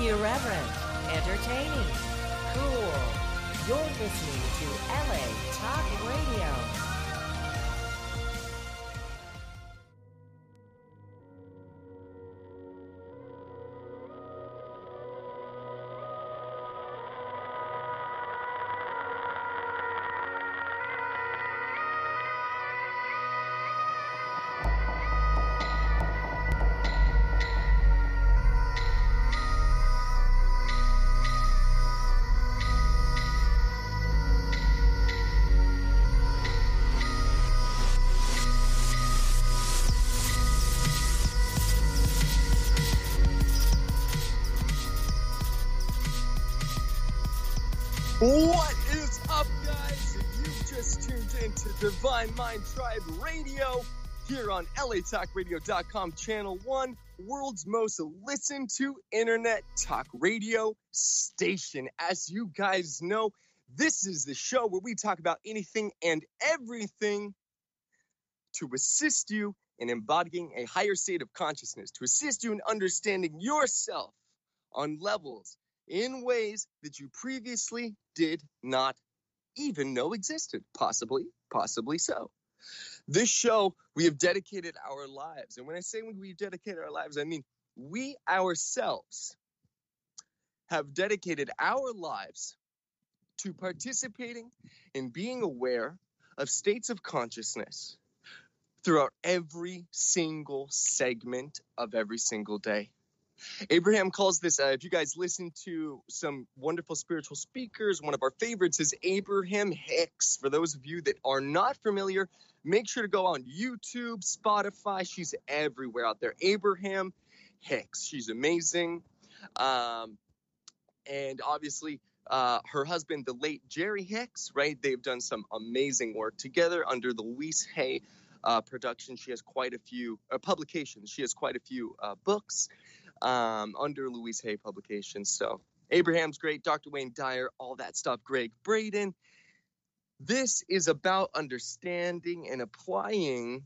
Irreverent, entertaining, cool. You're listening to LA Talk Radio. What is up, guys? You just tuned into Divine Mind Tribe Radio here on LATalkRadio.com, Channel 1, world's most listened to internet talk radio station. As you guys know, this is the show where we talk about anything and everything to assist you in embodying a higher state of consciousness, to assist you in understanding yourself on levels in ways that you previously did not even know existed. Possibly so. This show, we have dedicated our lives. And when I say we've dedicated our lives, I mean we ourselves have dedicated our lives to participating in being aware of states of consciousness throughout every single segment of every single day. Abraham calls this, if you guys listen to some wonderful spiritual speakers, one of our favorites is Abraham Hicks. For those of you that are not familiar, make sure to go on YouTube, Spotify. She's everywhere out there. Abraham Hicks. She's amazing. And obviously, her husband, the late Jerry Hicks, right? They've done some amazing work together under the Louise Hay production. She has quite a few publications. She has quite a few books under Louise Hay Publications. So Abraham's great, Dr. Wayne Dyer, all that stuff. Greg Braden. This is about understanding and applying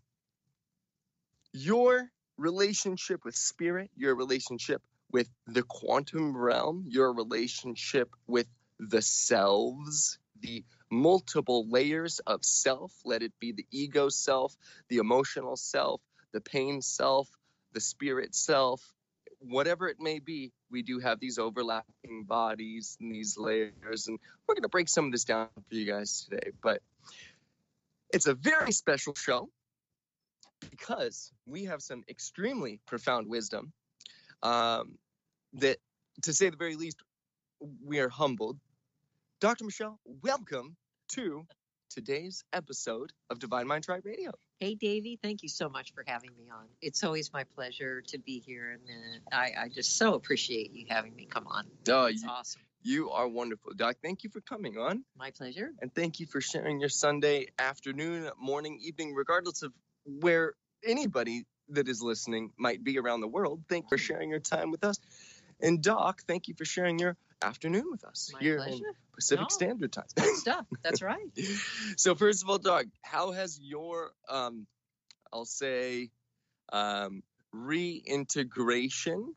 your relationship with spirit, your relationship with the quantum realm, your relationship with the selves, the multiple layers of self. Let it be the ego self, the emotional self, the pain self, the spirit self. Whatever it may be, we do have these overlapping bodies and these layers, and we're going to break some of this down for you guys today. But it's a very special show because we have some extremely profound wisdom that, to say the very least, we are humbled. Dr. Michelle, welcome to today's episode of Divine Mind Tribe Radio. Hey, Davey, thank you so much for having me on. It's always my pleasure to be here, and I just so appreciate you having me come on. Oh, it's awesome. You are wonderful, Doc. Thank you for coming on. My pleasure. And thank you for sharing your Sunday afternoon, morning, evening, regardless of where anybody that is listening might be around the world. Thank you for sharing your time with us. And Doc, thank you for sharing your afternoon with us My here pleasure. in Pacific Standard Time. Good stuff. That's right. So first of all, Doc, how has your, I'll say, reintegration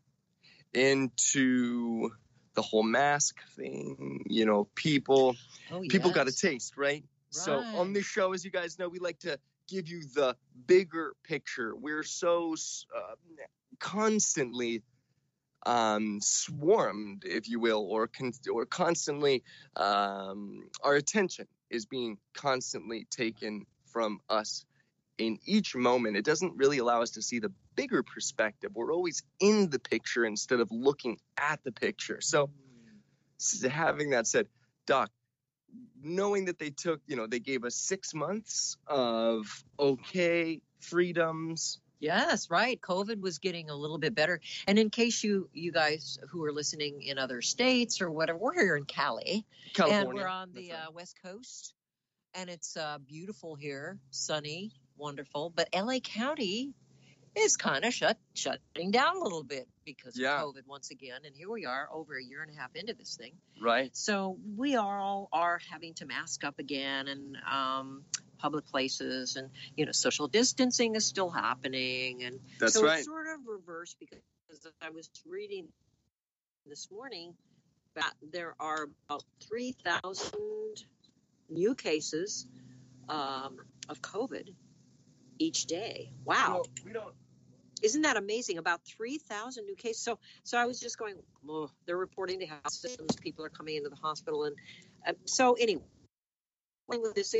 into the whole mask thing, you know, people got a taste, right? So on this show, as you guys know, we like to give you the bigger picture. We're so constantly swarmed, if you will, or constantly our attention is being constantly taken from us in each moment. It doesn't really allow us to see the bigger perspective. We're always in the picture instead of looking at the picture. So having that said, Doc, knowing that they gave us 6 months of freedoms. Yes, right. COVID was getting a little bit better. And in case you guys who are listening in other states or whatever, we're here in California. And we're on the West Coast. And it's beautiful here, sunny, wonderful. But LA County is kind of shutting down a little bit because of COVID once again. And here we are over a year and a half into this thing. Right. So we all are having to mask up again and public places, and social distancing is still happening, and that's so right. It's sort of reversed because I was reading this morning that there are about 3,000 new cases of COVID each day. Wow. Isn't that amazing? About 3,000 new cases. So I was just going, oh, they're reporting to health systems. People are coming into the hospital. And so anyway, with this,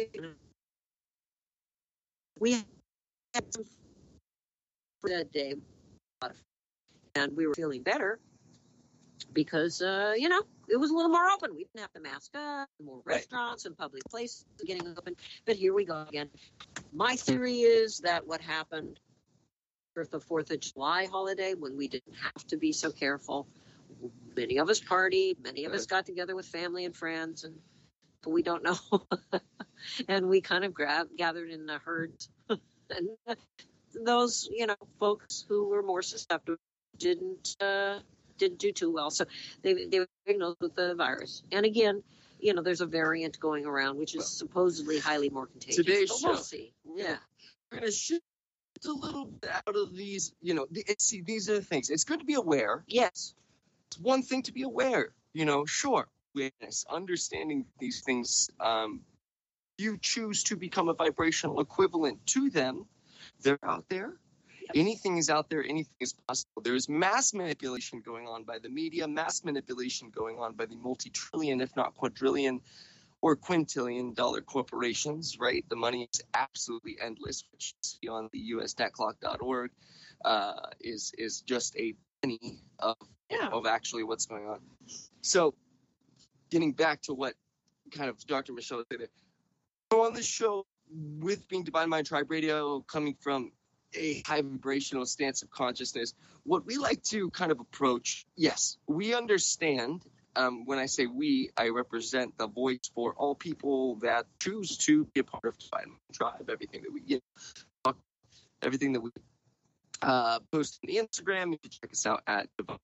we had some for that day, and we were feeling better because, it was a little more open. We didn't have to mask up, more restaurants and public places getting open. But here we go again. My theory is that what happened for the 4th of July holiday, when we didn't have to be so careful, many of us partied, many of us got together with family and friends, and we don't know. And we kind of gathered in the herds. And those, folks who were more susceptible didn't do too well. So they were diagnosed with the virus. And again, there's a variant going around, which is supposedly highly more contagious. Today's but show. We'll see. Yeah. We're going to shift a little bit out of these, these are the things. It's good to be aware. Yes. It's one thing to be aware, sure. Awareness, understanding these things. You choose to become a vibrational equivalent to them. They're out there. Yep. Anything is out there. Anything is possible. There's mass manipulation going on by the media, mass manipulation going on by the multi-trillion, if not quadrillion or quintillion dollar corporations, right? The money is absolutely endless, which you see on the usdebtclock.org is just a penny of actually what's going on. So getting back to what kind of Dr. Michelle said, on this show with being Divine Mind Tribe Radio, coming from a high vibrational stance of consciousness, what we like to kind of approach, yes, we understand. When I say we, I represent the voice for all people that choose to be a part of Divine Mind Tribe. Everything that we get, everything that we post on the Instagram, you can check us out at Divine.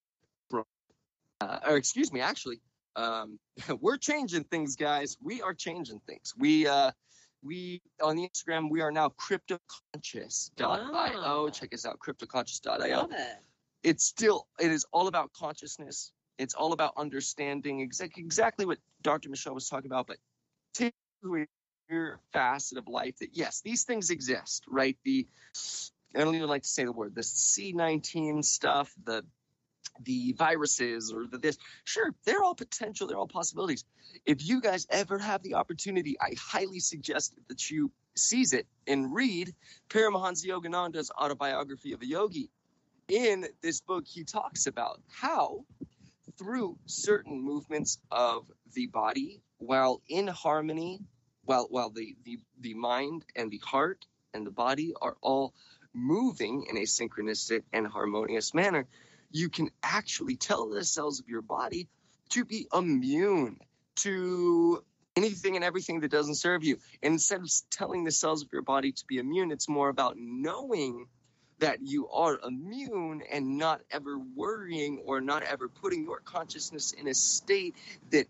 We're changing things, guys. We are changing things. We on the Instagram, we are now cryptoconscious.io. Check us out, cryptoconscious.io. It is all about consciousness. It's all about understanding exactly what Dr. Michelle was talking about, but take your facet of life that, yes, these things exist, right? I don't even like to say the word, the C-19 stuff, the viruses or this, sure, they're all potential, they're all possibilities. If you guys ever have the opportunity, I highly suggest that you seize it and read Paramahansa Yogananda's autobiography of a yogi. In this book, he talks about how through certain movements of the body, while in harmony, while the mind and the heart and the body are all moving in a synchronistic and harmonious manner, you can actually tell the cells of your body to be immune to anything and everything that doesn't serve you. And instead of telling the cells of your body to be immune, it's more about knowing that you are immune and not ever worrying or not ever putting your consciousness in a state that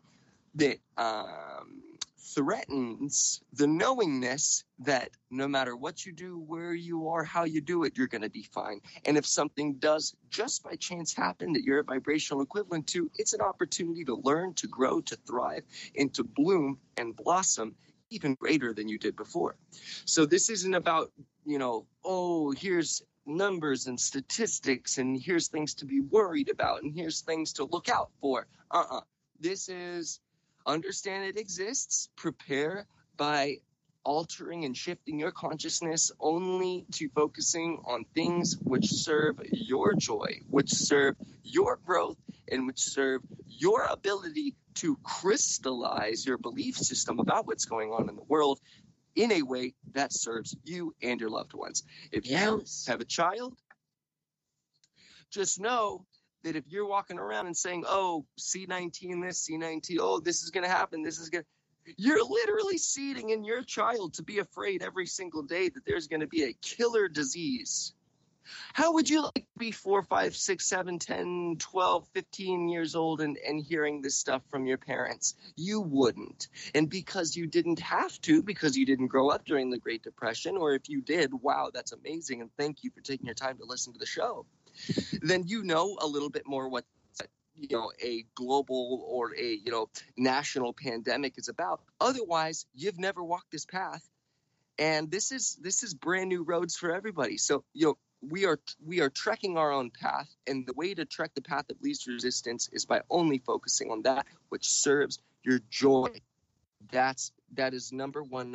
threatens the knowingness that no matter what you do, where you are, how you do it, you're going to be fine. And if something does just by chance happen that you're a vibrational equivalent to, it's an opportunity to learn, to grow, to thrive, and to bloom and blossom even greater than you did before. So this isn't about, here's numbers and statistics and here's things to be worried about and here's things to look out for. This is understand it exists, prepare by altering and shifting your consciousness only to focusing on things which serve your joy, which serve your growth, and which serve your ability to crystallize your belief system about what's going on in the world in a way that serves you and your loved ones. If you have a child, just know that if you're walking around and saying, oh, C-19 this, C-19, oh, this is going to happen, you're literally seeding in your child to be afraid every single day that there's going to be a killer disease. How would you like to be 4, 5, 6, 7, 10, 12, 15 years old and hearing this stuff from your parents? You wouldn't. And because you didn't have to, because you didn't grow up during the Great Depression, or if you did, wow, that's amazing, and thank you for taking your time to listen to the show, then you know a little bit more what a global or a national pandemic is about. Otherwise, you've never walked this path, and this is brand new roads for everybody. So we are trekking our own path, and the way to trek the path of least resistance is by only focusing on that which serves your joy. That is number one.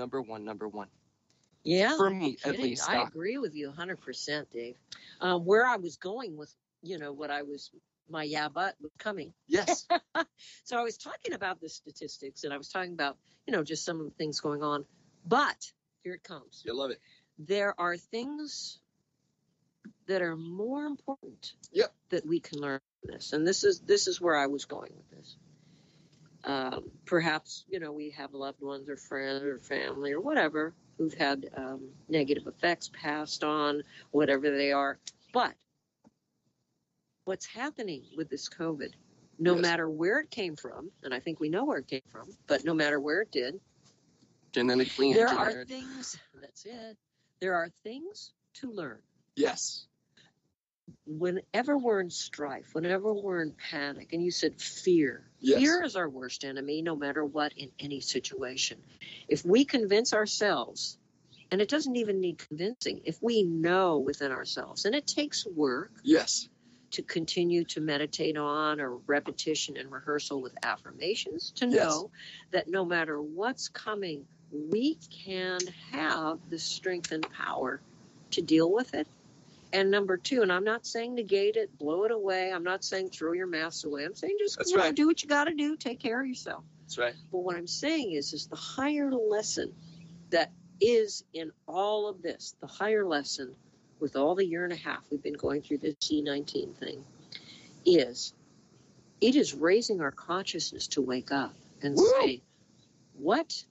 Yeah, for me at least. I agree with you 100%, Dave. Where I was going with my but was coming. Yes. So I was talking about the statistics, and I was talking about just some of the things going on. But here it comes. I love it. There are things that are more important. Yep. That we can learn from this, and this is where I was going with this. Perhaps we have loved ones or friends or family or whatever who've had negative effects passed on, whatever they are. But what's happening with this COVID, no matter where it came from, and I think we know where it came from, but no matter where it did, genetically there engineered. Are things, that's it, there are things to learn. Yes. Whenever we're in strife, whenever we're in panic, and you said fear. Yes. Fear is our worst enemy, no matter what, in any situation. If we convince ourselves, and it doesn't even need convincing, if we know within ourselves, and it takes work. Yes. To continue to meditate on, or repetition and rehearsal with affirmations, to know that no matter what's coming, we can have the strength and power to deal with it. And number two, and I'm not saying negate it, blow it away. I'm not saying throw your masks away. I'm saying just do what you got to do. Take care of yourself. That's right. But what I'm saying is the higher lesson that is in all of this, the higher lesson with all the year and a half we've been going through this C-19 thing, is it is raising our consciousness to wake up and say, what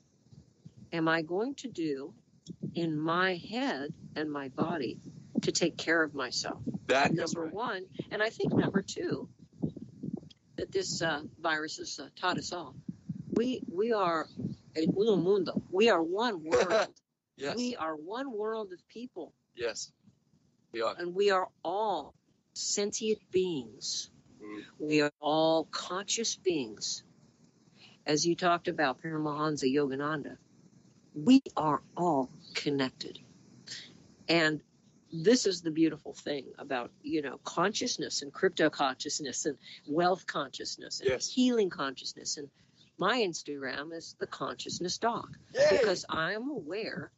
am I going to do in my head and my body to take care of myself? That number one. And I think number two, that this virus has taught us all. We are un mundo. We are one world. Yes. We are one world of people. Yes, we are. And we are all sentient beings. Mm. We are all conscious beings. As you talked about Paramahansa Yogananda, we are all connected. And this is the beautiful thing about, consciousness and crypto consciousness and wealth consciousness and healing consciousness. And my Instagram is the Consciousness Doc. Yay! Because I am aware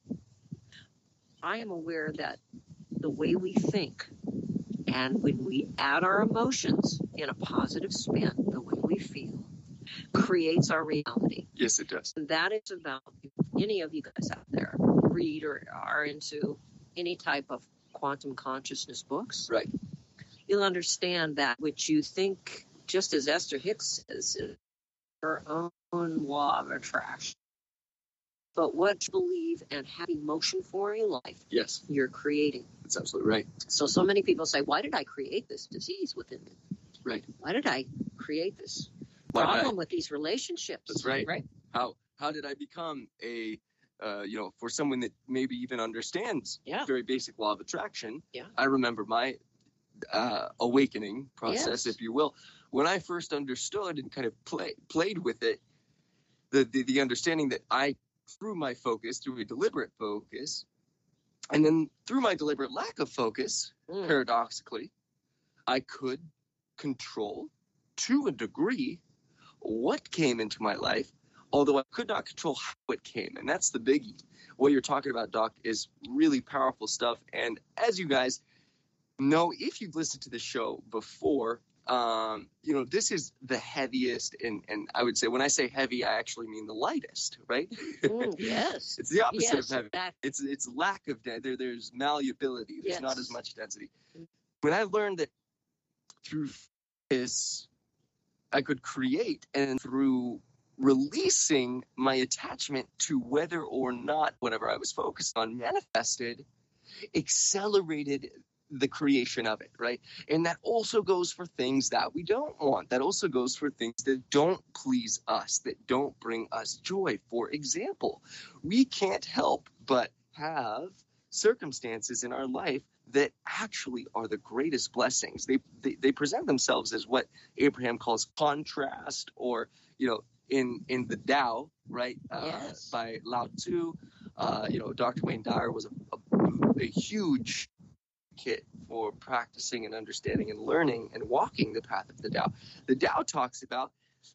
that the way we think, and when we add our emotions in a positive spin, the way we feel, creates our reality. Yes, it does. And that is about, if any of you guys out there read or are into any type of quantum consciousness books, right, you'll understand that which you think, just as Esther Hicks says, is her own law of attraction. But what you believe and have emotion for in life, yes, you're creating. That's absolutely right. So many people say, why did I create this disease within me? Right. Why did I create this problem with these relationships? That's right. Right. How did I become a, for someone that maybe even understands very basic law of attraction? Yeah. I remember my awakening process, if you will, when I first understood and kind of played with it, the understanding that I, through my focus, through a deliberate focus, and then through my deliberate lack of focus, paradoxically, I could control, to a degree, what came into my life, although I could not control how it came. And that's the biggie. What you're talking about, Doc, is really powerful stuff. And as you guys know, if you've listened to the show before, this is the heaviest, and I would say, when I say heavy, I actually mean the lightest, right? Yes. It's the opposite of heavy. Exactly. It's lack of density. There's malleability. There's not as much density. When I learned that through this, I could create, and through releasing my attachment to whether or not whatever I was focused on manifested, accelerated the creation of it, right? And that also goes for things that we don't want. That also goes for things that don't please us, that don't bring us joy. For example, we can't help but have circumstances in our life that actually are the greatest blessings. They present themselves as what Abraham calls contrast, or, in the Tao, right? Yes. By Lao Tzu. Dr. Wayne Dyer was a huge kit for practicing and understanding and learning and walking the path of the Tao. The Tao talks about,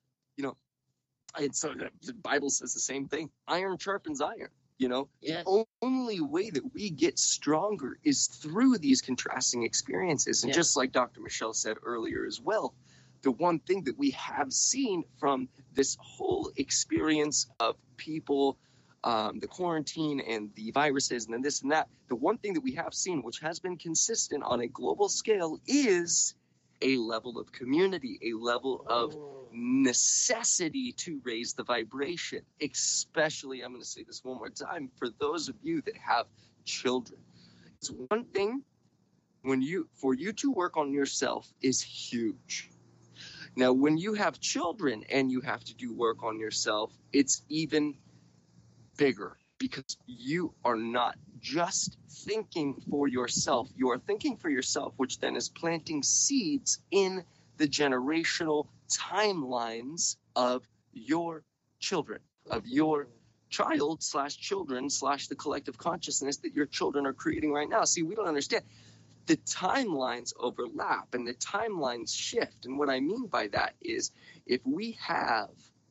and so the Bible says the same thing. Iron sharpens iron. Yes. The only way that we get stronger is through these contrasting experiences. And just like Dr. Michelle said earlier as well, the one thing that we have seen from this whole experience of people, the quarantine and the viruses and then this and that, the one thing that we have seen, which has been consistent on a global scale, is a level of community, a level of necessity to raise the vibration, especially, I'm going to say this one more time, for those of you that have children. It's one thing for you to work on yourself is huge. Now, when you have children and you have to do work on yourself, it's even bigger, because you are not just thinking for yourself. You are thinking for yourself, which then is planting seeds in the generational timelines of your children, of your child/children/ the collective consciousness that your children are creating right now. See, we don't understand. The timelines overlap and the timelines shift. And what I mean by that is, if we have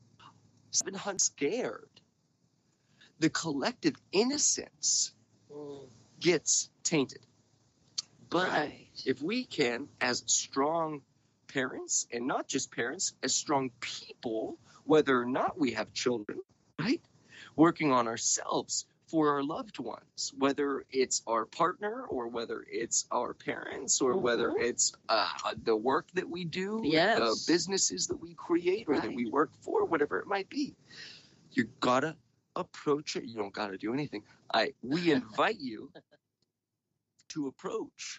700 scared, the collective innocence gets tainted. But if we can, as strong parents, and not just parents, as strong people, whether or not we have children, right, working on ourselves for our loved ones, whether it's our partner or whether it's our parents or whether it's the work that we do, the businesses that we create or that we work for, whatever it might be, you gotta approach it. You don't gotta do anything. We invite you to approach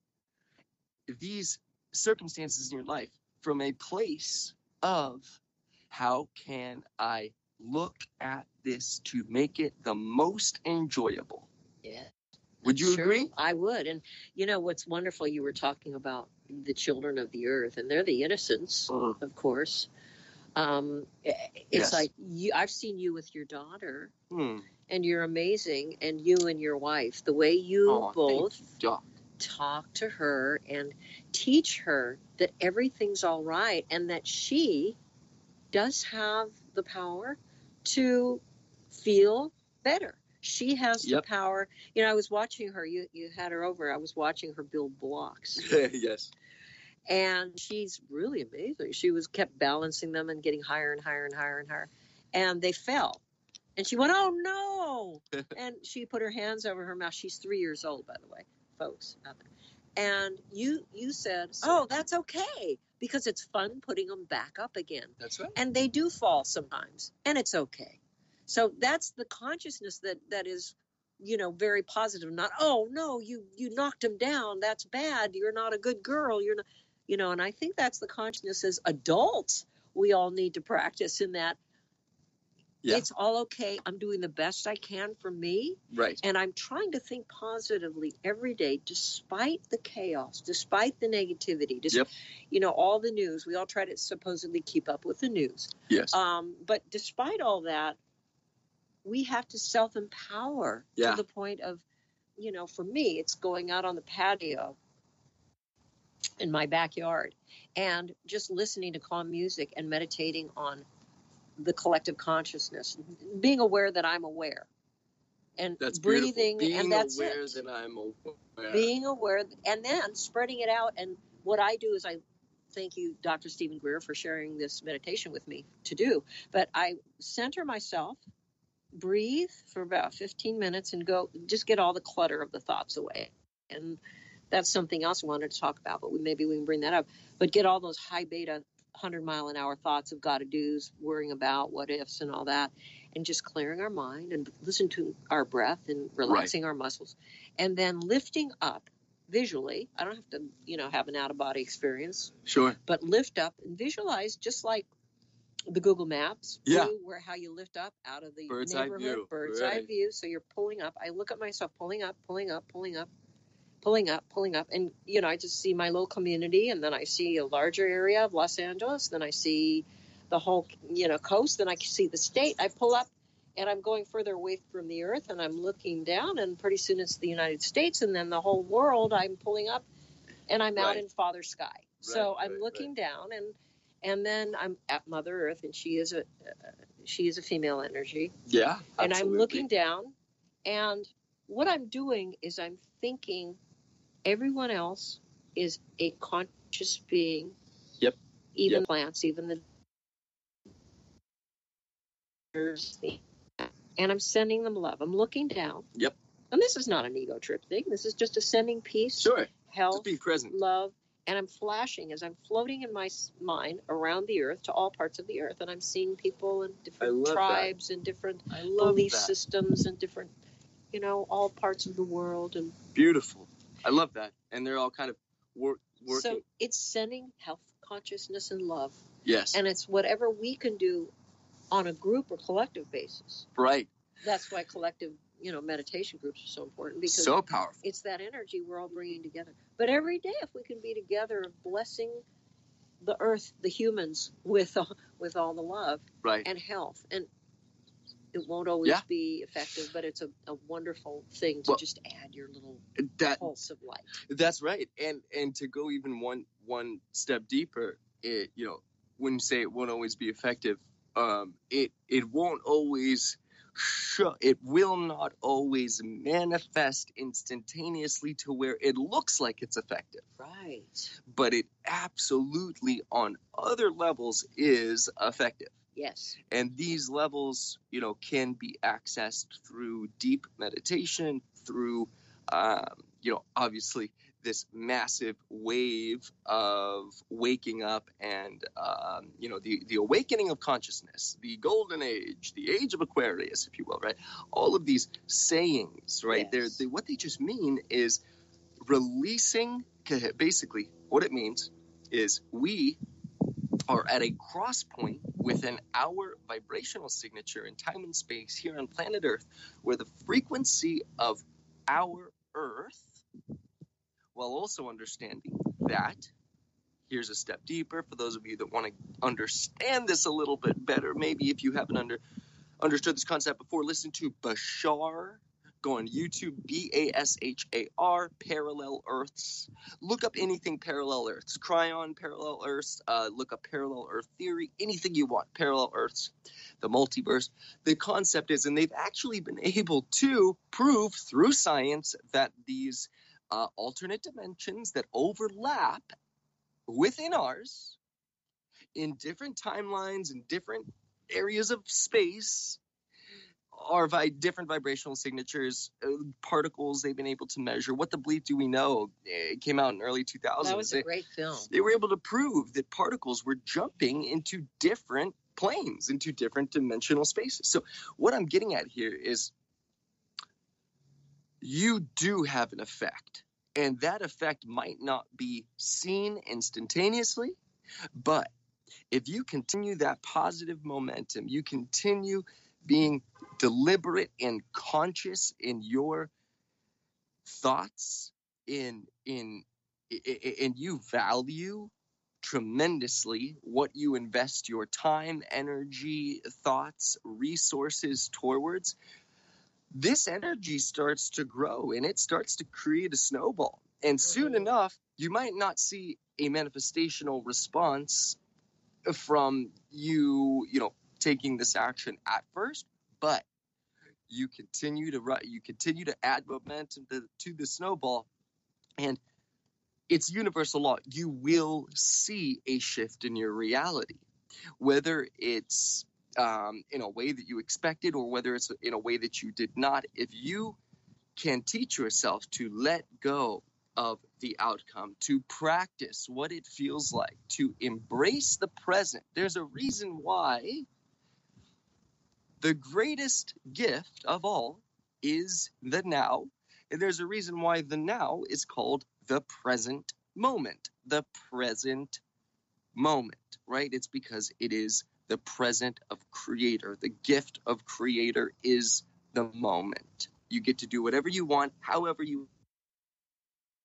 these circumstances in your life from a place of, how can I look at this to make it the most enjoyable? Yeah. Would you agree? I would. And what's wonderful, you were talking about the children of the earth, and they're the innocents, of course. It's like I've seen you with your daughter, and you're amazing, and you and your wife, the way you both talk to her and teach her that everything's all right and that she does have the power to feel better. She has the power. I was watching her. You had her over. I was watching her build blocks. Yes. And she's really amazing. She kept balancing them and getting higher and higher and higher and higher. And they fell. And she went, oh, no. And she put her hands over her mouth. She's 3 years old, by the way, folks out there. And you said, oh, that's okay, because it's fun putting them back up again. That's right. And they do fall sometimes, and it's okay. So that's the consciousness that is, very positive. Not, oh, no, you knocked him down. That's bad. You're not a good girl. You're not, and I think that's the consciousness as adults we all need to practice, in that it's all okay. I'm doing the best I can for me. Right. And I'm trying to think positively every day, despite the chaos, despite the negativity, all the news. We all try to supposedly keep up with the news. Yes. But despite all that, we have to self-empower to the point of, for me, it's going out on the patio in my backyard and just listening to calm music and meditating on the collective consciousness, being aware that I'm aware, and that's breathing, being and that's aware it. That I'm aware. Being aware, and then spreading it out. And what I do is, I thank you, Dr. Stephen Greer, for sharing this meditation with me to do. But I center myself, breathe for about 15 minutes, and just get all the clutter of the thoughts away. And that's something else I wanted to talk about, but maybe we can bring that up. But get all those high beta 100-mile-an-hour thoughts of gotta do's, worrying about what ifs and all that, and just clearing our mind and listen to our breath and relaxing our muscles, and then lifting up visually. I don't have to, have an out-of-body experience. Sure. But lift up and visualize, just like the Google Maps, where how you lift up out of the bird's eye view. So you're pulling up. I look at myself pulling up, pulling up, pulling up, pulling up, pulling up. And, I just see my little community, and then I see a larger area of Los Angeles. Then I see the whole, coast. Then I see the state. I pull up, and I'm going further away from the earth, and I'm looking down, and pretty soon it's the United States, and then the whole world. I'm pulling up, and I'm out in Father Sky. So I'm looking down, and then I'm at Mother Earth, and she is a female energy. Yeah, absolutely. And I'm looking down, and what I'm doing is I'm thinking everyone else is a conscious being. Yep. Even plants, even the and I'm sending them love. I'm looking down. Yep. And this is not an ego trip thing. This is just a sending peace, sure, health, just being present, love. And I'm flashing as I'm floating in my mind around the earth to all parts of the earth. And I'm seeing people in different tribes and different belief systems and different, all parts of the world. And beautiful. I love that. And they're all kind of working. So it's sending health, consciousness, and love. Yes. And it's whatever we can do on a group or collective basis. Right. That's why collective, meditation groups are so important, because so powerful. It's that energy we're all bringing together. But every day, if we can be together, blessing the earth, the humans, with all the love and health, and it won't always be effective, but it's a wonderful thing to just add your little pulse of light. That's right. And to go even one step deeper, when you say it won't always be effective, it won't always it will not always manifest instantaneously to where it looks like it's effective. Right. But it absolutely on other levels is effective. Yes. And these levels, can be accessed through deep meditation, through, obviously this massive wave of waking up and, the awakening of consciousness, the golden age, the age of Aquarius, if you will, right? All of these sayings, right? Yes. What they just mean is releasing, basically what it means is we are at a cross point within our vibrational signature in time and space here on planet Earth, where the frequency of our Earth, while also understanding that, here's a step deeper for those of you that want to understand this a little bit better. Maybe if you haven't understood this concept before, listen to Bashar. Go on YouTube, Bashar, Parallel Earths. Look up anything Parallel Earths. Cryon, Parallel Earths. Look up Parallel Earth Theory. Anything you want. Parallel Earths. The multiverse. The concept is, and they've actually been able to prove through science that these alternate dimensions that overlap within ours in different timelines and different areas of space are different vibrational signatures, particles they've been able to measure. What the Bleep Do We Know? It came out in early 2000s. That was a great film. They were able to prove that particles were jumping into different planes, into different dimensional spaces. So what I'm getting at here is you do have an effect, and that effect might not be seen instantaneously, but if you continue that positive momentum, you continue being deliberate and conscious in your thoughts, in you value tremendously what you invest your time, energy, thoughts, resources towards, this energy starts to grow and it starts to create a snowball. And soon enough, you might not see a manifestational response from you taking this action at first, but you continue to add momentum to the snowball, and it's universal law. You will see a shift in your reality, whether it's in a way that you expected or whether it's in a way that you did not. If you can teach yourself to let go of the outcome, to practice what it feels like, to embrace the present. There's a reason why the greatest gift of all is the now, and there's a reason why the now is called the present moment. The present moment, right? It's because it is the present of Creator. The gift of Creator is the moment. You get to do whatever you want, however you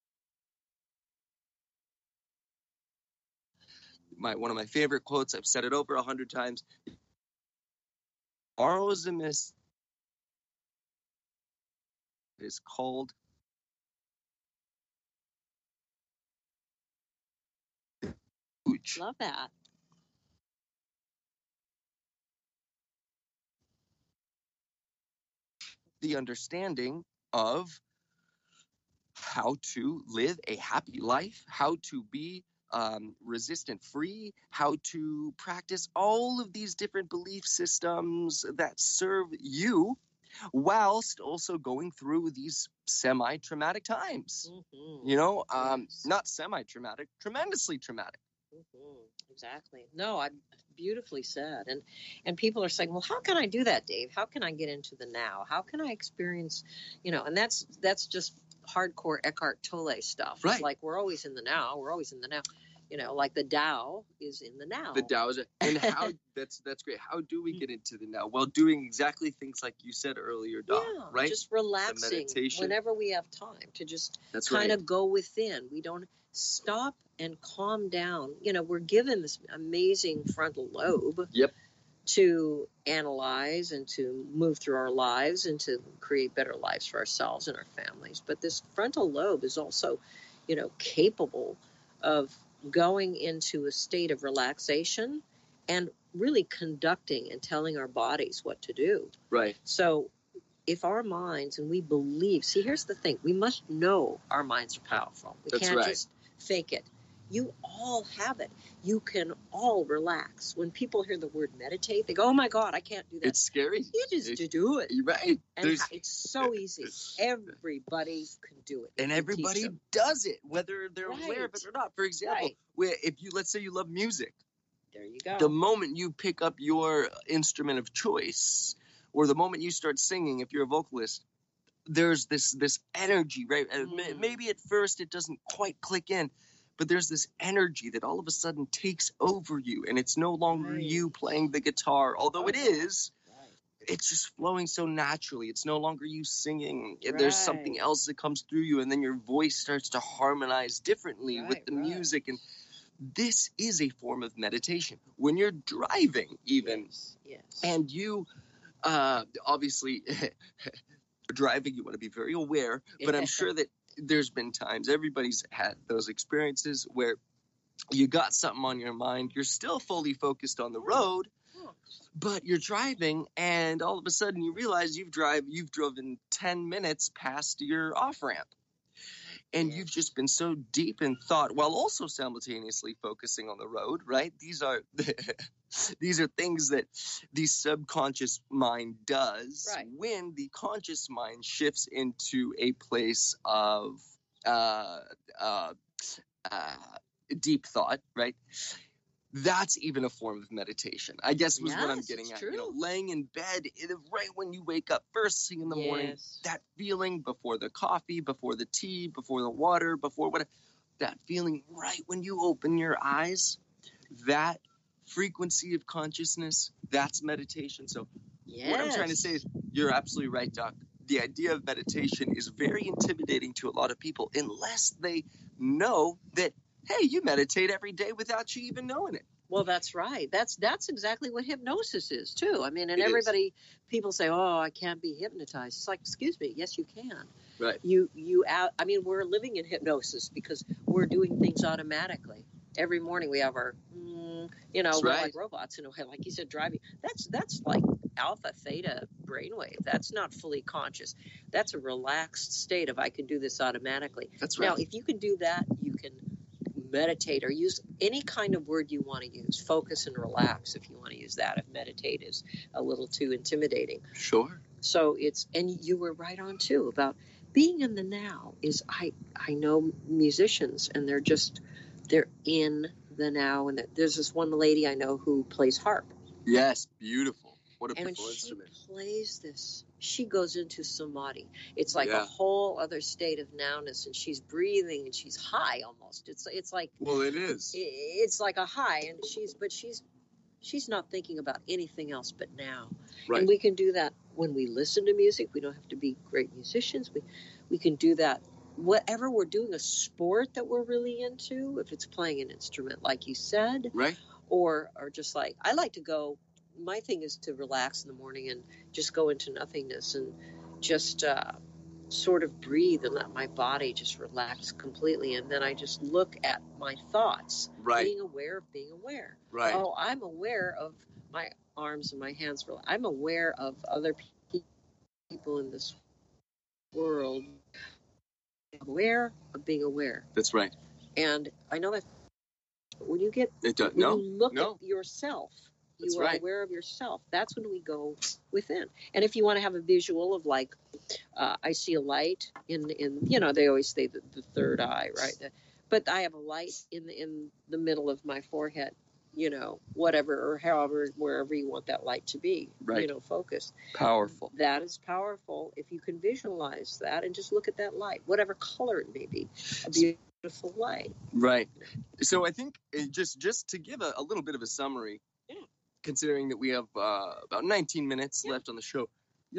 one of my favorite quotes. I've said it over 100 times. Tomorrow is a mist. It is called Hooch. Love that. The understanding of how to live a happy life, how to be resistant free, how to practice all of these different belief systems that serve you whilst also going through these semi-traumatic times. Mm-hmm. You know, not semi-traumatic, tremendously traumatic. Mm-hmm. Exactly. No, I beautifully said. And people are saying, well, how can I do that, Dave? How can I get into the now? How can I experience, and that's just hardcore Eckhart Tolle stuff. Right. It's like we're always in the now. We're always in the now. Like the Tao is in the now. The Tao is, and how that's great. How do we get into the now? Well, doing exactly things like you said earlier, Doc. Right. Just relaxing whenever we have time to just of go within. We don't stop and calm down. We're given this amazing frontal lobe. Yep. To analyze and to move through our lives and to create better lives for ourselves and our families. But this frontal lobe is also, capable of going into a state of relaxation and really conducting and telling our bodies what to do. Right. So if our minds, and we believe, see, here's the thing, we must know our minds are powerful. We can't just fake it. You all have it. You can all relax. When people hear the word meditate, they go, oh, my God, I can't do that. It's scary. You just do it. You're right. And it's so easy. Everybody can do it. And everybody does it, whether they're aware of it or not. For example, let's say you love music. There you go. The moment you pick up your instrument of choice, or the moment you start singing, if you're a vocalist, there's this energy, right? Maybe at first it doesn't quite click in. But there's this energy that all of a sudden takes over you, and it's no longer you playing the guitar, although it is. It's just flowing so naturally. It's no longer you singing. There's something else that comes through you, and then your voice starts to harmonize differently with the music. And this is a form of meditation. When you're driving, even, and you obviously driving, you want to be very aware, but I'm sure that there's been times, everybody's had those experiences where you got something on your mind, you're still fully focused on the road, but you're driving, and all of a sudden you realize you've driven 10 minutes past your off-ramp. And you've just been so deep in thought while also simultaneously focusing on the road, right? These are things that the subconscious mind does when the conscious mind shifts into a place of deep thought, right? That's even a form of meditation, I guess, was what I'm getting at. True. Laying in bed right when you wake up first thing in the morning, that feeling before the coffee, before the tea, before the water, before whatever, that feeling right when you open your eyes, that frequency of consciousness, that's meditation. So what I'm trying to say is you're absolutely right, Doc. The idea of meditation is very intimidating to a lot of people unless they know that, hey, you meditate every day without you even knowing it. Well, that's right. That's exactly what hypnosis is, too. I mean, and people say, oh, I can't be hypnotized. It's like, excuse me, yes, you can. Right. We're living in hypnosis because we're doing things automatically. Every morning we have our, we're like robots in a way, like you said, driving. That's like alpha, theta brainwave. That's not fully conscious. That's a relaxed state of I can do this automatically. That's right. Now, if you can do that, you can meditate or use any kind of word you want to use. Focus and relax if you want to use that. If meditate is a little too intimidating. Sure. So and you were right on too about being in the now is I know musicians and they're in the now, and there's this one lady I know who plays harp. Yes, beautiful. What a beautiful instrument. And when she plays this, she goes into samadhi. It's like a whole other state of nowness, and she's breathing, and she's high almost. It's like, well, it is. It's like a high, and she's not thinking about anything else but now. Right. And we can do that when we listen to music. We don't have to be great musicians. We can do that whatever we're doing, a sport that we're really into, if it's playing an instrument, like you said, right, or just like, I like to go, my thing is to relax in the morning and just go into nothingness and just sort of breathe and let my body just relax completely. And then I just look at my thoughts, right, being aware of being aware. right. Oh, I'm aware of my arms and my hands. I'm aware of other people in this world. Aware of being aware. That's right. And I know that when you get, it does, when you look at yourself, you are aware of yourself. That's when we go within. And if you want to have a visual of like, I see a light in they always say the third eye, right? But I have a light in the middle of my forehead, whatever or however, wherever you want that light to be, right? Focused. Powerful. That is powerful if you can visualize that and just look at that light, whatever color it may be. A beautiful light. Right. So I think just to give a little bit of a summary, considering that we have about 19 minutes left on the show,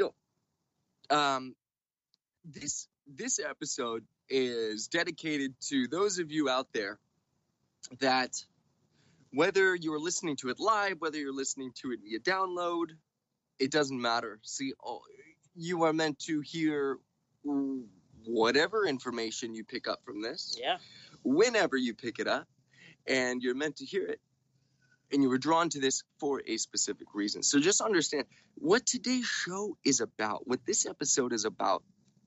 this episode is dedicated to those of you out there that, whether you're listening to it live, whether you're listening to it via download, it doesn't matter. See, you are meant to hear whatever information you pick up from this, whenever you pick it up, and you're meant to hear it. And you were drawn to this for a specific reason. So just understand what today's show is about, what this episode is about,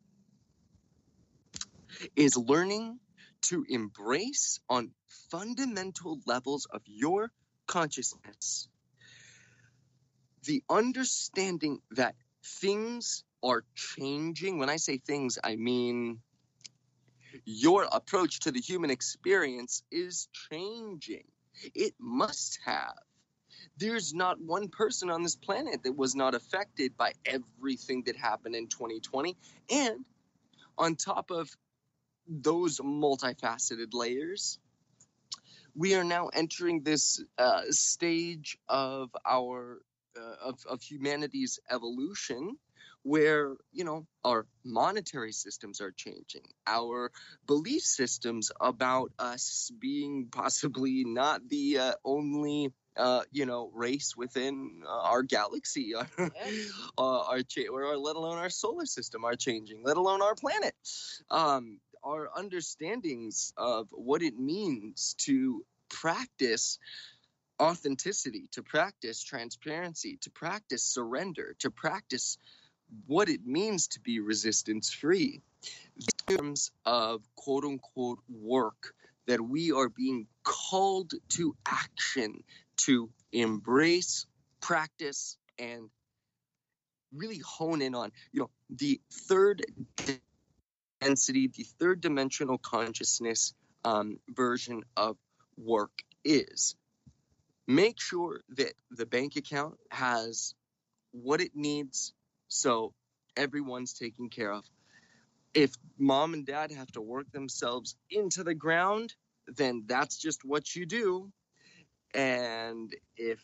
is learning to embrace on fundamental levels of your consciousness the understanding that things are changing. When I say things, I mean your approach to the human experience is changing. It must have. There's not one person on this planet that was not affected by everything that happened in 2020. And on top of those multifaceted layers, we are now entering this stage of our of humanity's evolution, where our monetary systems are changing, our belief systems about us being possibly not the only race within our galaxy, or let alone our solar system are changing, let alone our planet. Our understandings of what it means to practice authenticity, to practice transparency, to practice surrender, to practice what it means to be resistance-free. In terms of quote-unquote work that we are being called to action, to embrace, practice, and really hone in on, the third density, the third dimensional consciousness version of work is make sure that the bank account has what it needs so everyone's taken care of. If mom and dad have to work themselves into the ground, then that's just what you do. And if,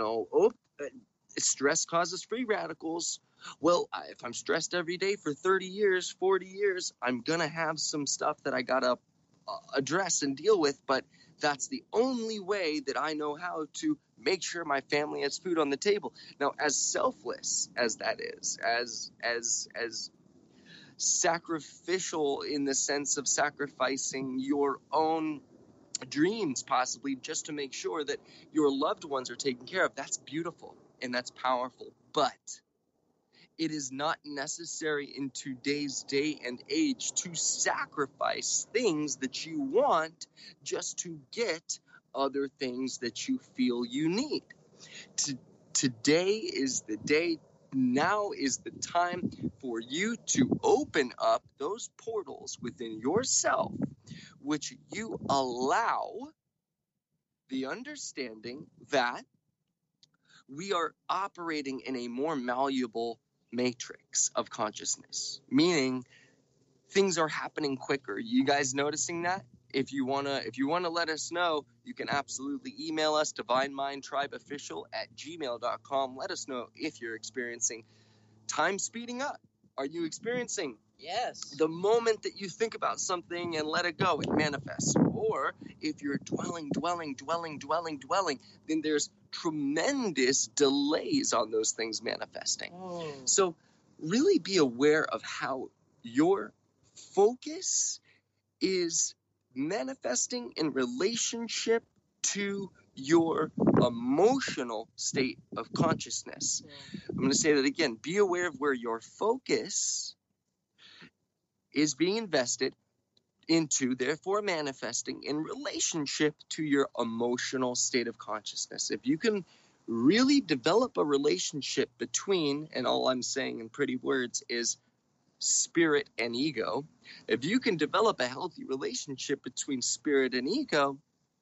stress causes free radicals, well, if I'm stressed every day for 30 years, 40 years, I'm going to have some stuff that I got to address and deal with. But that's the only way that I know how to make sure my family has food on the table. Now, as selfless as that is, as sacrificial in the sense of sacrificing your own dreams, possibly just to make sure that your loved ones are taken care of, that's beautiful and that's powerful. But it is not necessary in today's day and age to sacrifice things that you want just to get other things that you feel you need. Today is the day. Now is the time for you to open up those portals within yourself, which you allow the understanding that we are operating in a more malleable matrix of consciousness, meaning things are happening quicker. You guys noticing that? If you wanna let us know, you can absolutely email us, divinemindtribeofficial@gmail.com. Let us know if you're experiencing time speeding up. Are you experiencing Yes. The moment that you think about something and let it go, it manifests. Or if you're dwelling, then there's tremendous delays on those things manifesting. So really be aware of how your focus is manifesting in relationship to your emotional state of consciousness. I'm going to say that again. Be aware of where your focus is being invested into, therefore manifesting in relationship to your emotional state of consciousness. If you can really develop a relationship between, and all I'm saying in pretty words is spirit and ego, if you can develop a healthy relationship between spirit and ego,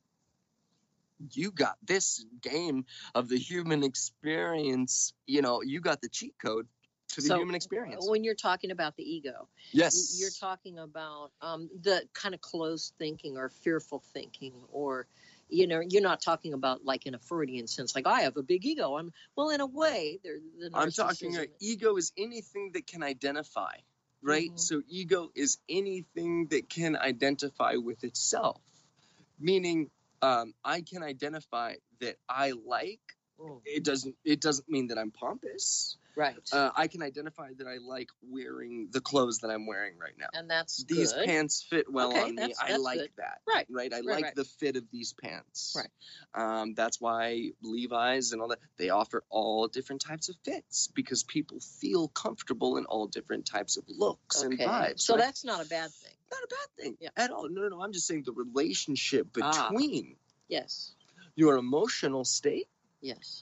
you got this game of the human experience, you got the cheat code to the human experience. When you're talking about the ego, yes, you're talking about the kind of closed thinking or fearful thinking, or you're not talking about like in a Freudian sense, like I have a big ego. In a way, I'm talking ego is anything that can identify, right? So ego is anything that can identify with itself, meaning I can identify that I like. It doesn't mean that I'm pompous. Right. I can identify that I like wearing the clothes that I'm wearing right now. And that's these good. pants fit well on me. That's I like good. that. Right. I like the fit of these pants. Right. That's why Levi's and all that, they offer all different types of fits because people feel comfortable in all different types of looks and vibes. So that's not a bad thing. Not a bad thing at all. No. I'm just saying the relationship between yes, your emotional state yes,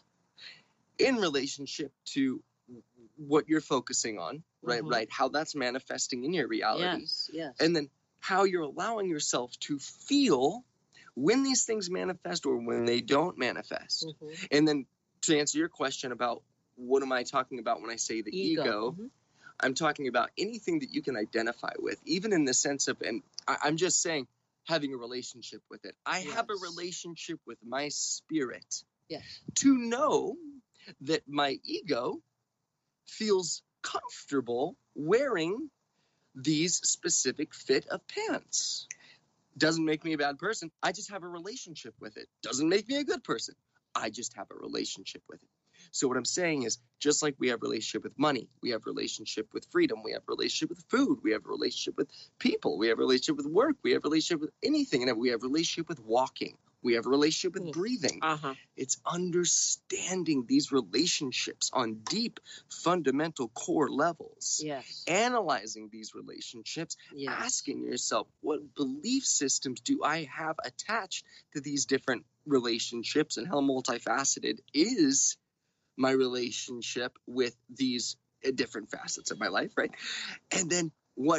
in relationship to what you're focusing on, right? How that's manifesting in your reality. Yes. And then how you're allowing yourself to feel when these things manifest or when they don't manifest. And then to answer your question about what am I talking about when I say the ego, I'm talking about anything that you can identify with, even in the sense of, and I'm just saying, having a relationship with it. I have a relationship with my spirit to know that my ego feels comfortable wearing these specific fit of pants. Doesn't make me a bad person. I just have a relationship with it. Doesn't make me a good person. I just have a relationship with it. So what I'm saying is, just like we have a relationship with money, we have a relationship with freedom, we have a relationship with food, we have a relationship with people, we have a relationship with work, we have a relationship with anything, and we have a relationship with walking. We have a relationship with breathing. It's understanding these relationships on deep, fundamental core levels. Analyzing these relationships, asking yourself, what belief systems do I have attached to these different relationships, and how multifaceted is my relationship with these different facets of my life, right? And then what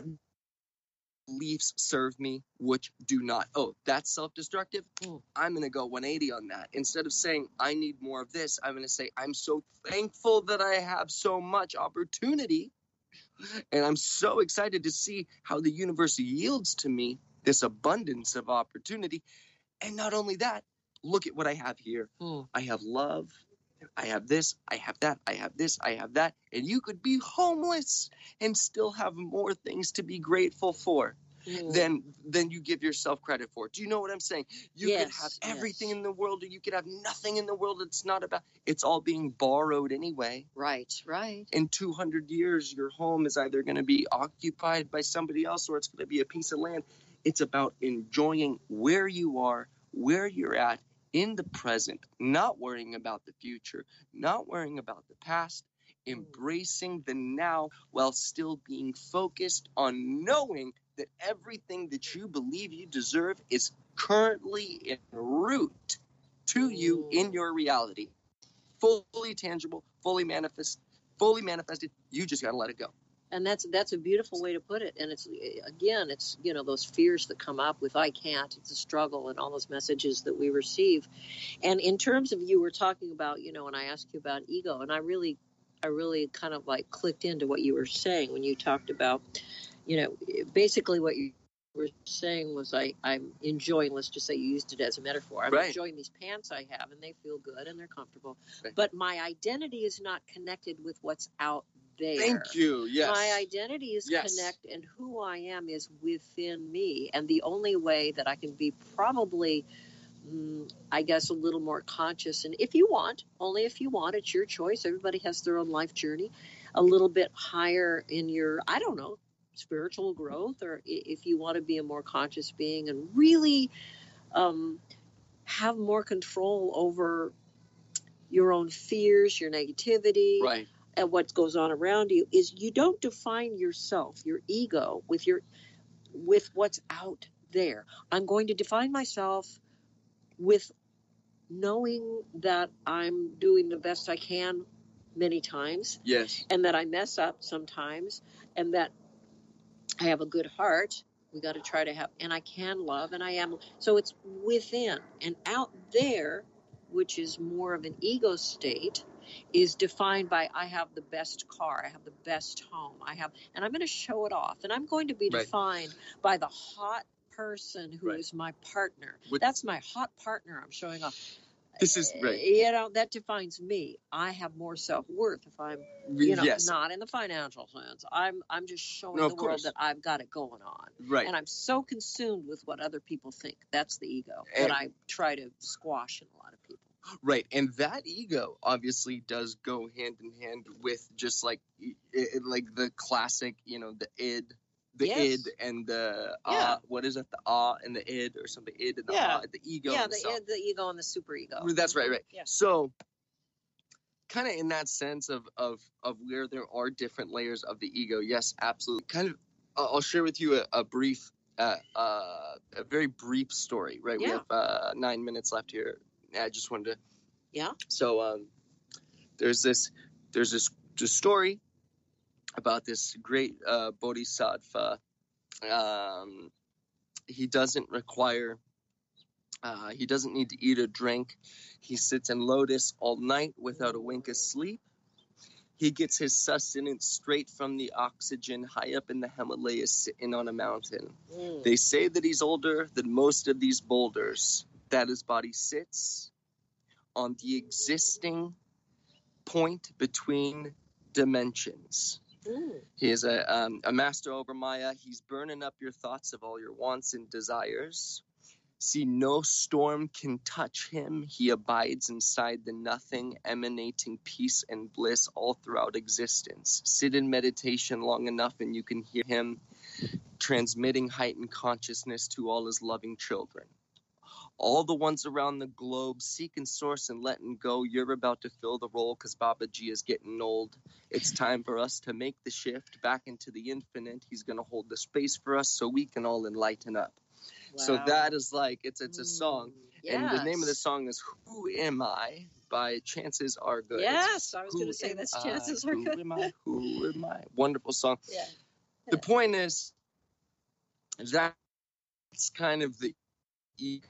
beliefs serve me, which do not. Oh, that's self-destructive? I'm going to go 180 on that. Instead of saying, I need more of this, I'm going to say, I'm so thankful that I have so much opportunity. And I'm so excited to see how the universe yields to me this abundance of opportunity. And not only that, look at what I have here. I have love. I have this, I have that, I have this, I have that. And you could be homeless and still have more things to be grateful for than you give yourself credit for. Do you know what I'm saying? You could have everything in the world, or you could have nothing in the world. It's not about, it's all being borrowed anyway. Right. In 200 years, your home is either going to be occupied by somebody else, or it's going to be a piece of land. It's about enjoying where you are, where you're at, in the present, not worrying about the future, not worrying about the past, embracing the now while still being focused on knowing that everything that you believe you deserve is currently en route to you in your reality. Fully tangible, fully manifested. You just got to let it go. And that's a beautiful way to put it. And it's those fears that come up with I can't, it's a struggle, and all those messages that we receive. And in terms of, you were talking about, when I asked you about ego, and I really kind of like clicked into what you were saying when you talked about, basically what you were saying was I'm enjoying, let's just say you used it as a metaphor. I'm enjoying these pants I have, and they feel good and they're comfortable. But my identity is not connected with what's out there. Thank you. Yes. My identity is connect, and who I am is within me. And the only way that I can be probably, I guess, a little more conscious, and if you want, only if you want, it's your choice. Everybody has their own life journey, a little bit higher in your, I don't know, spiritual growth, or if you want to be a more conscious being and really have more control over your own fears, your negativity, right, and what goes on around you, is you don't define yourself, your ego, with what's out there. I'm going to define myself with knowing that I'm doing the best I can many times. Yes. And that I mess up sometimes, and that I have a good heart. We got to try to have, and I can love, and I am. So it's within, and out there, which is more of an ego state, is defined by I have the best car, I have the best home, and I'm going to show it off, and I'm going to be defined by the hot person who is my partner. That's my hot partner I'm showing off. This is right. That defines me. I have more self-worth if I'm, not in the financial sense. I'm just showing the world that I've got it going on. Right. And I'm so consumed with what other people think. That's the ego that I try to squash in a lot of people. Right. And that ego obviously does go hand in hand with just like the classic, the id. The id and the what is it? The and the id or something. Id and the the ego. Yeah, the id, the ego, and the superego. That's right. Yeah. So, kind of in that sense of where there are different layers of the ego. Yes, absolutely. Kind of. I'll share with you a brief, a very brief story. Right. Yeah. We have 9 minutes left here. I just wanted to. Yeah. So there's this story about this great bodhisattva. He doesn't need to eat or drink. He sits in lotus all night without a wink of sleep. He gets his sustenance straight from the oxygen high up in the Himalayas, sitting on a mountain. They say that he's older than most of these boulders, that his body sits on the existing point between dimensions. He is a master over Maya. He's burning up your thoughts of all your wants and desires. See, no storm can touch him. He abides inside the nothing, emanating peace and bliss all throughout existence. Sit in meditation long enough and you can hear him transmitting heightened consciousness to all his loving children. All the ones around the globe, seeking source and letting go. You're about to fill the role because Babaji is getting old. It's time for us to make the shift back into the infinite. He's going to hold the space for us so we can all enlighten up. Wow. So that is it's a song. Yes. And the name of the song is Who Am I? By Chances Are Good. Yes, I was going to say that's Chances Are Good. Who am I? Who am I? Wonderful song. Yeah. The point is that's kind of the ego.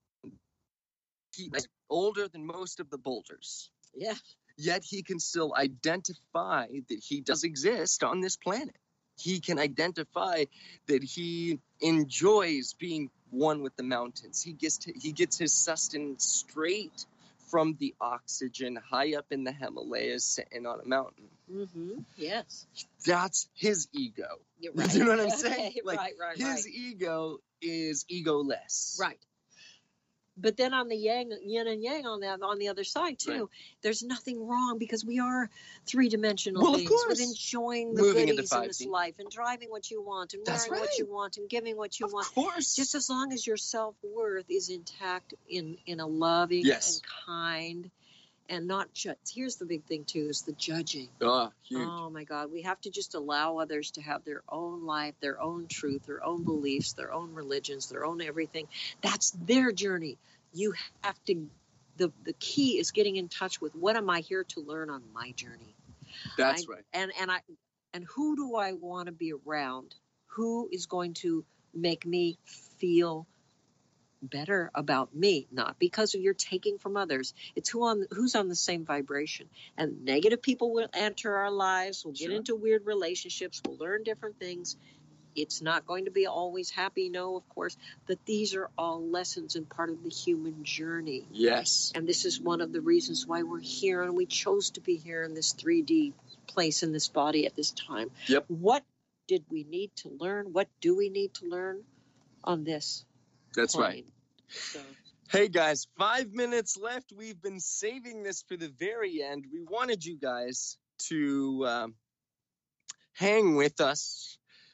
He's older than most of the boulders. Yeah. Yet he can still identify that he does exist on this planet. He can identify that he enjoys being one with the mountains. He gets his sustenance straight from the oxygen high up in the Himalayas, sitting on a mountain. Mm-hmm. Yes. That's his ego. You're right. You know what I'm saying? Right. His ego is egoless. Right. But then on the yin and yang on the other side too, there's nothing wrong because we are three-dimensional beings with enjoying the goodies in this life and driving what you want and wearing what you want and giving what you want. Of course. Just as long as your self-worth is intact in a loving and kind and not judge. Here's the big thing too, is the judging. Oh, huge. Oh my God. We have to just allow others to have their own life, their own truth, their own beliefs, their own religions, their own everything. That's their journey. You have to, the key is getting in touch with what am I here to learn on my journey? That's right. And who do I want to be around? Who is going to make me feel better about me? Not because you're taking from others. It's who's on the same vibration. And negative people will enter our lives. We'll get into weird relationships. We'll learn different things. It's not going to be always happy, no, of course, but these are all lessons and part of the human journey. Yes. And this is one of the reasons why we're here, and we chose to be here in this 3D place in this body at this time. Yep. What did we need to learn? What do we need to learn on this That's plane? right. So. Hey guys, 5 minutes left. We've been saving this for the very end. We wanted you guys to hang with us.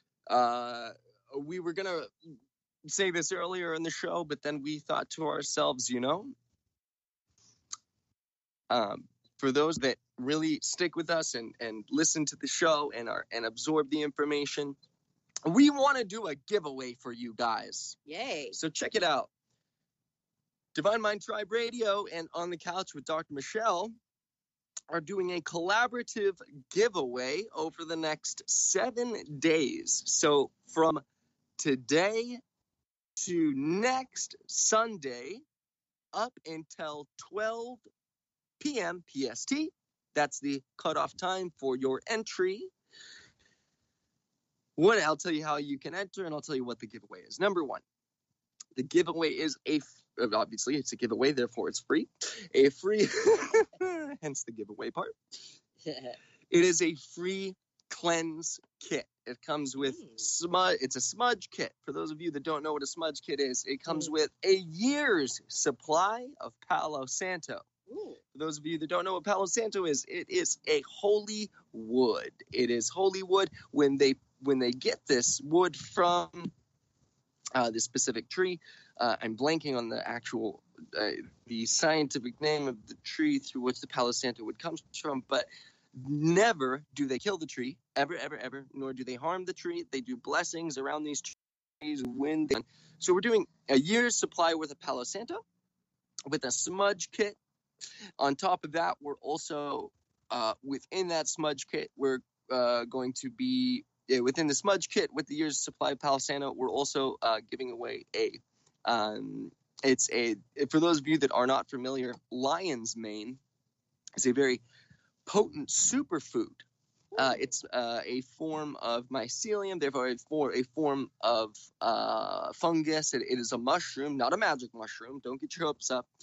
We were going to say this earlier in the show, but then we thought to ourselves, for those that really stick with us and listen to the show and absorb the information, we want to do a giveaway for you guys. Yay. So check it out. Divine Mind Tribe Radio and On the Couch with Dr. Michelle are doing a collaborative giveaway over the next 7 days. So from today to next Sunday up until 12 p.m. PST. That's the cutoff time for your entry. I'll tell you how you can enter, and I'll tell you what the giveaway is. Number one, the giveaway is obviously it's a giveaway, therefore it's free. A free, hence the giveaway part. It is a free cleanse kit. It comes with smudge. It's a smudge kit. For those of you that don't know what a smudge kit is, it comes with a year's supply of Palo Santo. For those of you that don't know what Palo Santo is, it is a holy wood. It is holy wood. When they get this wood from this specific tree, I'm blanking on the actual the scientific name of the tree through which the Palo Santo wood comes from, but never do they kill the tree, ever, nor do they harm the tree. They do blessings around these trees when they. So we're doing a year's supply worth of Palo Santo with a smudge kit. On top of that, we're also within that smudge kit, we're going to be within the smudge kit with the year's supply of Palo Santo. We're also giving away it's a, for those of you that are not familiar, lion's mane is a very potent superfood. It's a form of mycelium, therefore a form of fungus. It is a mushroom, not a magic mushroom. Don't get your hopes up.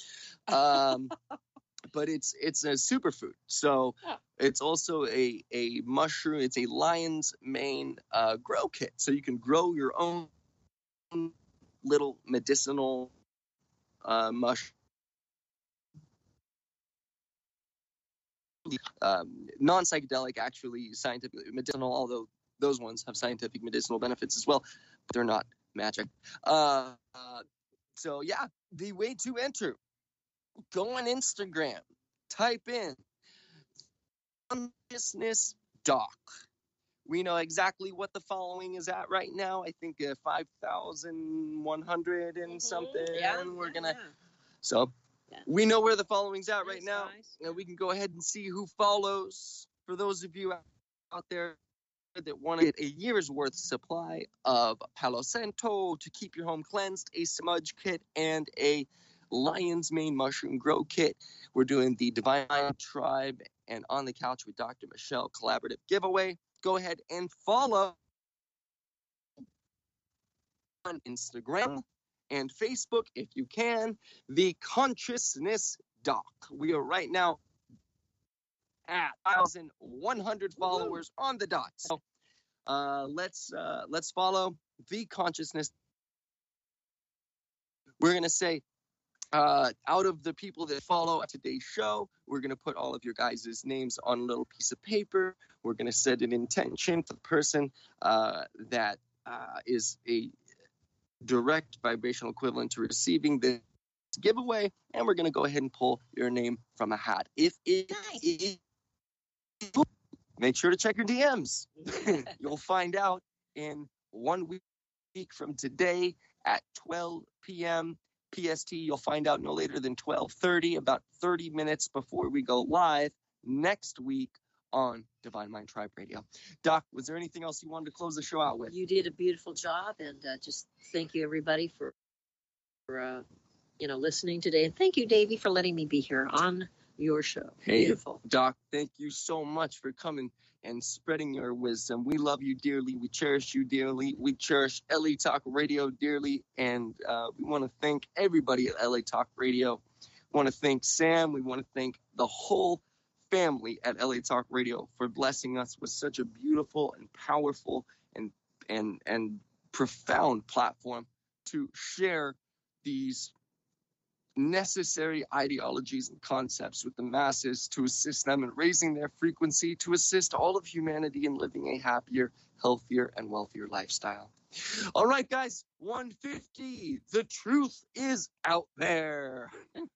But it's a superfood. So it's also a mushroom. It's a lion's mane grow kit. So you can grow your own little medicinal mushroom. Non-psychedelic, actually scientifically medicinal, although those ones have scientific medicinal benefits as well, but they're not magic. So yeah, the way to enter, go on Instagram, type in Consciousness Doc. We know exactly what the following is at right now. I think 5,100 and something. Yeah, we're gonna. So we know where the following's at right now. Nice. And we can go ahead and see who follows. For those of you out there that want to get a year's worth supply of Palo Santo to keep your home cleansed, a smudge kit, and a lion's mane mushroom grow kit, we're doing the Divine Mind Tribe and On the Couch with Dr. Michelle collaborative giveaway. Go ahead and follow on Instagram and Facebook, if you can, the Consciousness Doc. We are right now at 1,100 followers on the dot. So let's follow the Consciousness. We're going to say, out of the people that follow today's show, we're going to put all of your guys' names on a little piece of paper. We're going to set an intention for the person that is a direct vibrational equivalent to receiving this giveaway, and we're going to go ahead and pull your name from a hat. If it is, make sure to check your DMs. You'll find out in 1 week from today at 12 p.m. PST. You'll find out no later than 12:30, about 30 minutes before we go live next week on Divine Mind Tribe Radio. Doc, was there anything else you wanted to close the show out with? You did a beautiful job, and just thank you, everybody, for listening today. And thank you, Davey, for letting me be here on your show. Hey, beautiful. Doc, thank you so much for coming and spreading your wisdom. We love you dearly. We cherish you dearly. We cherish LA Talk Radio dearly. And we want to thank everybody at LA Talk Radio. We want to thank Sam. We want to thank the whole family at LA Talk Radio for blessing us with such a beautiful and powerful and profound platform to share these necessary ideologies and concepts with the masses, to assist them in raising their frequency, to assist all of humanity in living a happier, healthier, and wealthier lifestyle. All right, guys, 150. The truth is out there.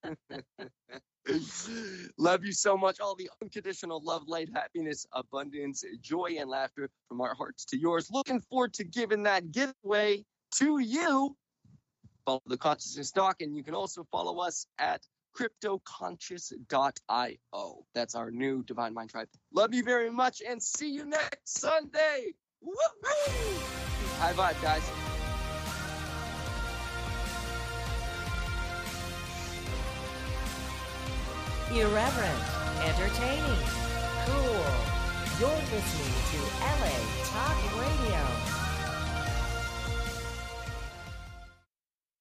Love you so much. All the unconditional love, light, happiness, abundance, joy, and laughter from our hearts to yours. Looking forward to giving that giveaway to you. Follow the Consciousness Doc, and you can also follow us at cryptoconscious.io. That's our new Divine Mind Tribe. Love you very much, and see you next Sunday. Woo-hoo! High vibe, guys. Irreverent, entertaining, cool. You're listening to LA Talk